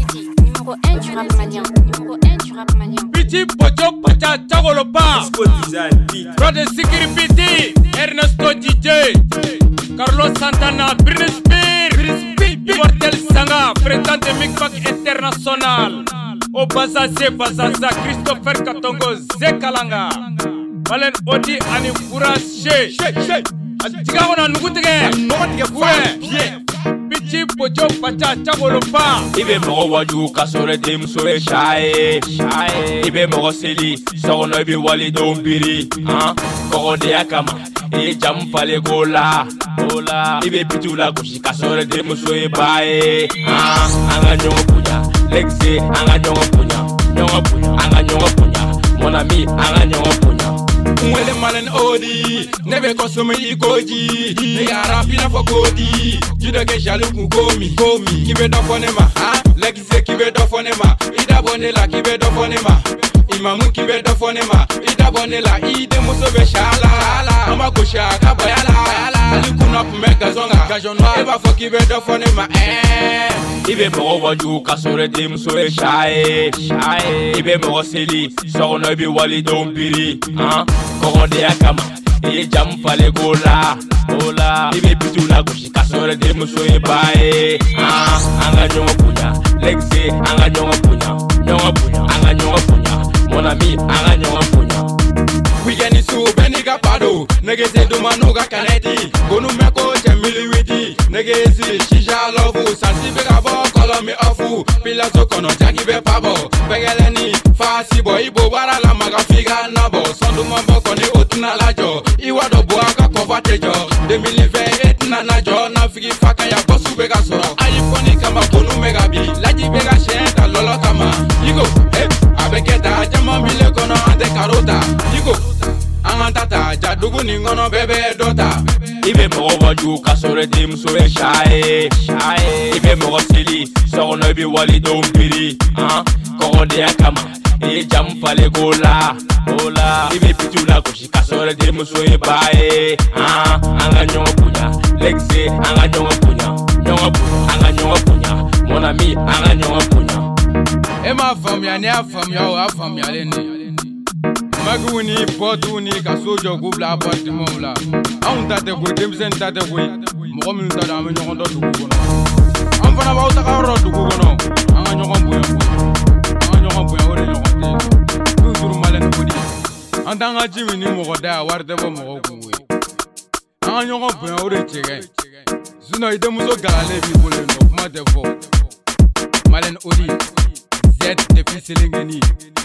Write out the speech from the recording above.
numéro 1 du rap malien. Numéro 1 du rap malien. Petit Pocho Pacha Chagolopa. Brother Sikiri Piti. Ernesto DJ. Carlos Santana. Britney Spears. Immortel Sanga. Président de Micmac International. Obazaze Bazaza. Christopher Katongo. Zekalanga. Valen Odi Ani Fourage. Tiga wana nukutige. Bichi Pocho Pacha Chagolopa. Ibe moro waju kasore dem sore shae. Ibe moro seli sorono ibe wali dombiri. Koro de akama e jam fale gola. Ibe pitula kushi kasore dem sore bae. Anga nyongo punya lexe anga nyongo punya. Anga nyongo punya. Mon ami anga nyongo punya. Mwele malen odi, nebe konsume ikoji. Nega rapina for kodi. Judo ke jaloux komi. Kibe do fonema, legize kibe do fonema. Ida bonela kibe do fonema. Imamu kibe do fonema. Ida bonela ide musobe shala. Ama kosha kabayala. Alikuna pumeka zonga. Eba fo kibe do fonema. Ibe moro waju kasore dem sore shae. Ibe moro seli sorono ibe wali dombiri. Koro de akama e jam fale gola. Ibe pitula kushi kasore de muso e bae. Anga nyongo punya lexe anga nyongo punya. Anga nyongo punya. Mon ami anga nyongo punya. Weekend su beniga pado. Negeze dumanuga kaneti. Gonu meko jemili witi. Negezi shisha lovu. Santi bega bo kolo mi ofu. Pilazo kono jagi be pabo. Begeleni fasi bo ibo wara la maga figa nabo. Sondu mambo koni otuna lajo. Iwa do bo aka kovatejo. 2020 na najo. Na figi faka ya bosu bega so. Ayi koni kama konu mega bi. Laji bega shenta lolo kama. Igo abeketa jama mile kono ande karota. Igo Angantata jadugu ningono bebe dota. Ibe moro waju kasore dem sore shae. Ibe moro seli sorono ibe wali dombiri. Koro de akama e jam fale gola. Ibe pitula kushi kasore dem sore bae. Anga nyongo punya lexe anga nyongo punya. Anga nyongo punya. Mon ami anga nyongo punya. Ema famia ni afamia o afamia leni. Maguni potuni ka sojo gubla appartement la. On tate ko demsen tate ko. Mo min ta da me nyongo do dugu kono. Am fana ba uta ka ro dugu kono. Anga nyongo buya. Anga nyongo buya ore nyongo te. Toujours malen ko di. Andanga jimi ni mo goda warte bo mo ko we. Anga nyongo buya ore chege. Zuna ide muso galale bi bole no kuma te fo. Malen odi. Z depuis Selengeni.